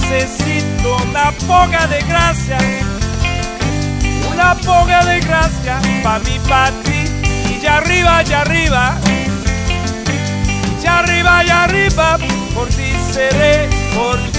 necesito una poca de gracia, una poca de gracia pa' mí, pa' ti. Y ya arriba, ya arriba, ya arriba, ya arriba, por ti seré, por ti